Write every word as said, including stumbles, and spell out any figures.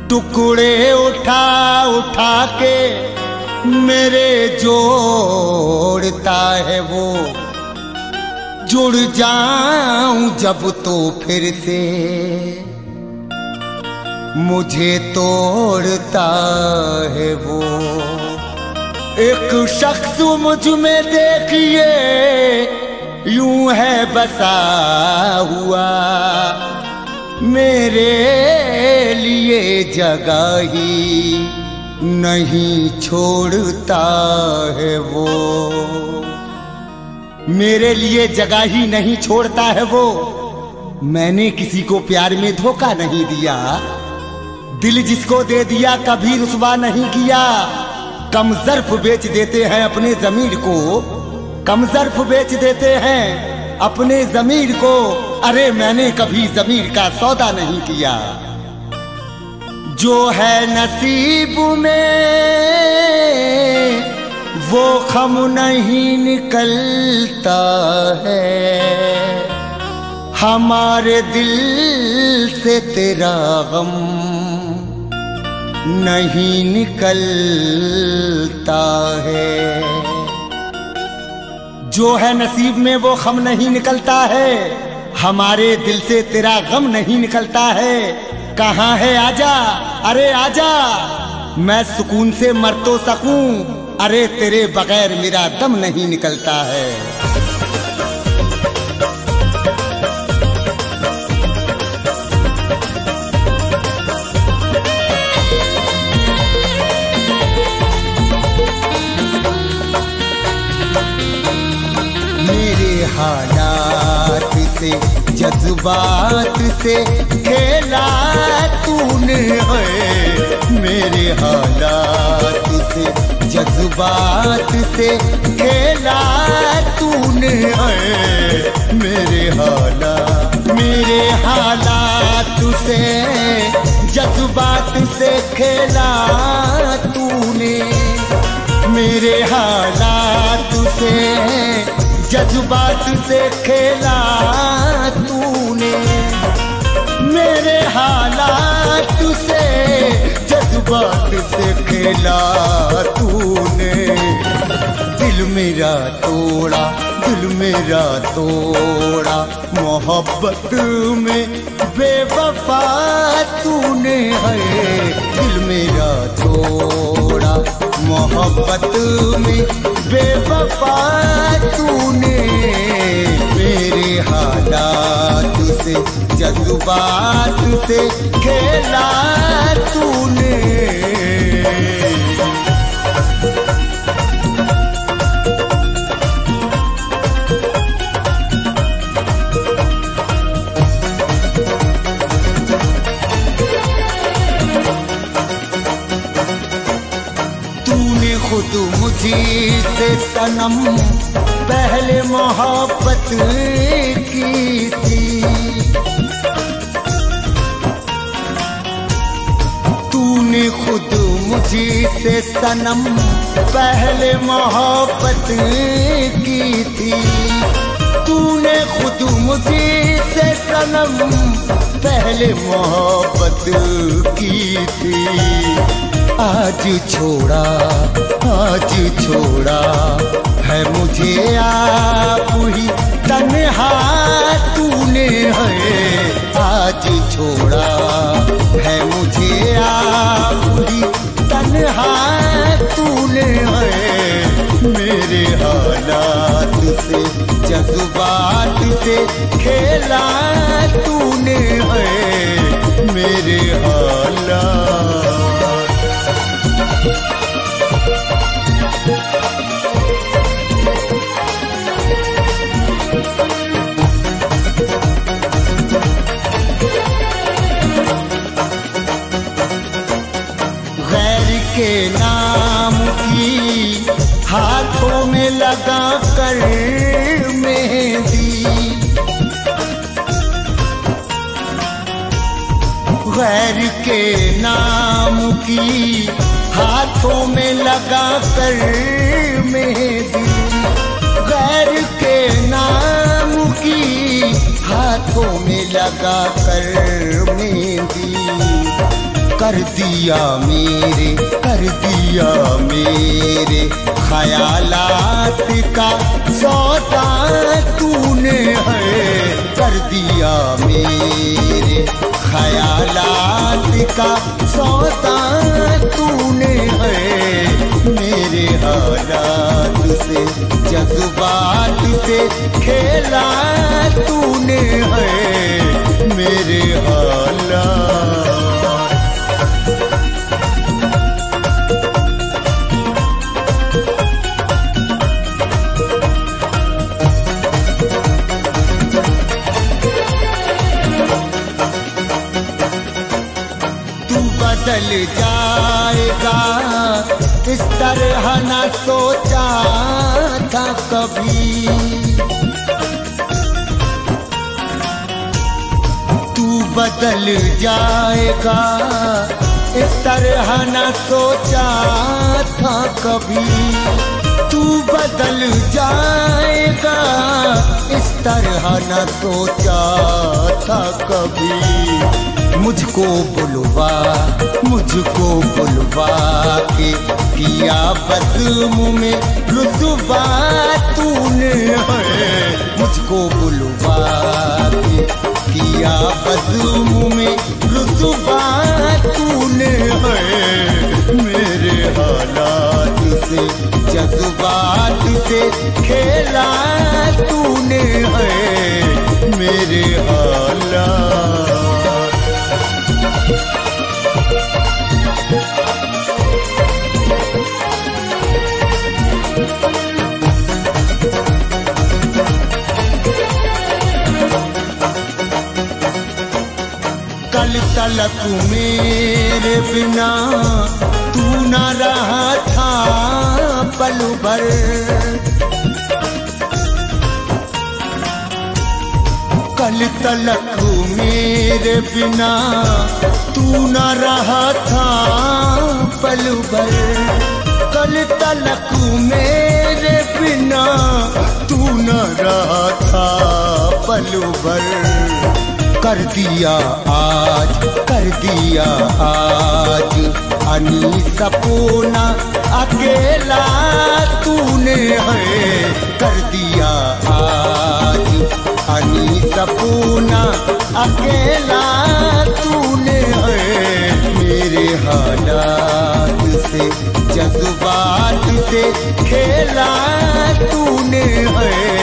टुकड़े उठा उठा के मेरे जोड़ता है वो, जुड़ जाऊं जब तो फिर से मुझे तोड़ता है वो। एक शख्स मुझ में देखिए यूं है बसा हुआ, मेरे लिए जगह ही नहीं छोड़ता है वो, मेरे लिए जगह ही नहीं छोड़ता है वो। मैंने किसी को प्यार में धोखा नहीं दिया, दिल जिसको दे दिया कभी रुसवा नहीं किया। कम ज़र्फ बेच देते हैं अपने ज़मीर को, कम ज़र्फ बेच देते हैं अपने ज़मीर को। अरे मैंने कभी ज़मीर का सौदा नहीं किया। जो है नसीब में वो ख़म नहीं निकलता है, हमारे दिल से तेरा गम नहीं निकलता है। जो है नसीब में वो ख़म नहीं निकलता है, हमारे दिल से तेरा गम नहीं निकलता है। कहाँ है आजा, अरे आजा, मैं सुकून से मर तो सकूं, अरे तेरे बगैर मेरा दम नहीं निकलता है। मेरे हालात से जज्बात से खेला तूने है, मेरे हालात से जज्बात से खेला तूने है, मेरे हालात मेरे हालात से जज्बात से खेला तूने, मेरे हालात से जज्बात से खेला तूने, मेरे हालात से जज्बात से खेला तूने। दिल मेरा तोड़ा, दिल मेरा तोड़ा, मोहब्बत में बेवफा तूने है। दिल मेरा तोड़ा, मोहब्बत में बेवफा तूने, मेरे हालात से जज्बात से खेला तूने। खुद मुझी से सनम पहले मोहब्बत की थी, तूने खुद मुझी से सनम पहले मोहब्बत की थी, तूने खुद मुझी से सनम पहले मोहब्बत की थी। आज छोड़ा, आज छोड़ा है मुझे आप ही तन्हा तूने है, आज छोड़ा है मुझे आप ही तन्हा तूने है। मेरे हालात से जज्बात से खेला तूने है, मेरे हालात। गैर के नाम की हाथों में लगा कर मेहंदी, गैर के नाम की हाथों में लगा कर मेहंदी, गैर के नाम की हाथों में लगा कर मेहंदी। कर दिया मेरे, कर दिया मेरे ख्यालात का सौदा तूने है, कर दिया मेरे ख्यालात का सौदा तूने है। मेरे हालात से जज्बात से खेला तूने है, मेरे हालात। बदल जाएगा इस तरह न सोचा था कभी, तू बदल जाएगा इस तरह न सोचा था कभी, तू बदल जाएगा इस तरह न सोचा था कभी। मुझको बुलवा, मुझको बुलवा के किया बज़्म में रुसवा तूने है, मुझको बुलवा के किया बज़्म में रुसवा तूने है। मेरे हालात से जज्बात से खेला तूने है, मेरे हालात। कल तलक मेरे बिना तू न रहा था पल भर, कल तलक मेरे बिना तू न रहा था पल भर, कल तलक मेरे बिना तू न रहा था पल भर। कर दिया आज, कर दिया आज अनी सपूना अकेला तूने है, कर दिया आज अनी सपूना अकेला तूने है। मेरे हालात से जज्बात से खेला तूने है,